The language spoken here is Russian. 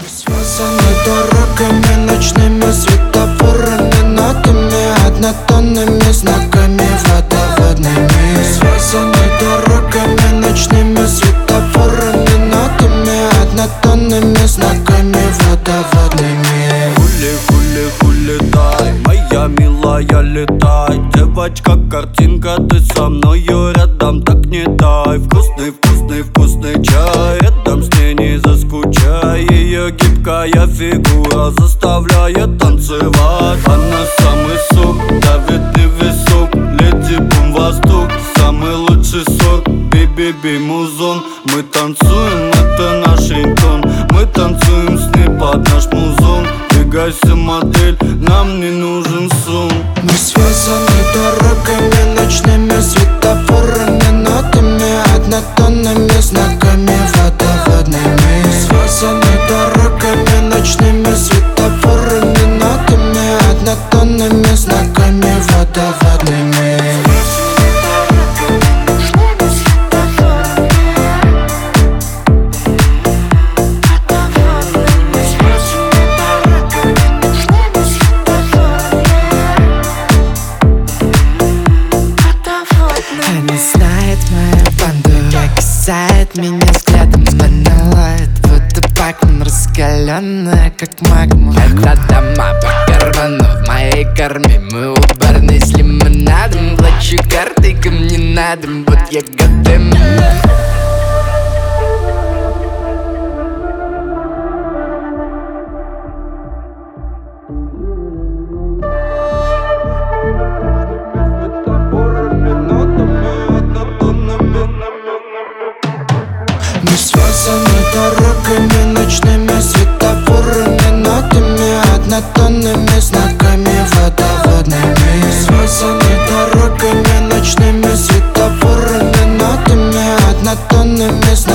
Связаны дорогами, ночными светофорами, нотами, однотонными знаками, водоводными. Связаны дорогами, ночными светофорами, нотами, однотонными знаками, водоводными. Хули, хули, хули, дай, моя милая, летай. Девочка, картинка, ты со мною рядом, так не дай. Вкусный, вкусный, вкусный чай, рядом с ней не заскучай. Ее гибкая фигура заставляет танцевать. Она самый сок, давит и висок, леди бум восток, самый лучший сорт, би-би-би музон. Мы танцуем, это наш рингтон, мы танцуем с ней под наш музон. Двигайся, модель, нам не нужен сон. Мы связаны дорогами, ночными светофорами, нотами, однотонными знаками, водоводными. Связаны дорогами, ночными светофорами, нотами, однотонными знаками, водоводными. Она знает мою банду, касает меня взглядом. Она лает, будто Пакман, раскаленная, как магма. Это дома по карману, в моей корме мы у барной с лимонадом. Плачу картой, ко мне надо, вот я готов. Мы связаны дорогами, ночными светофорами, нотами, однотонными знаками, водоводными. Связаны дорогами, ночными светофорами, нотами, однотонными знаками.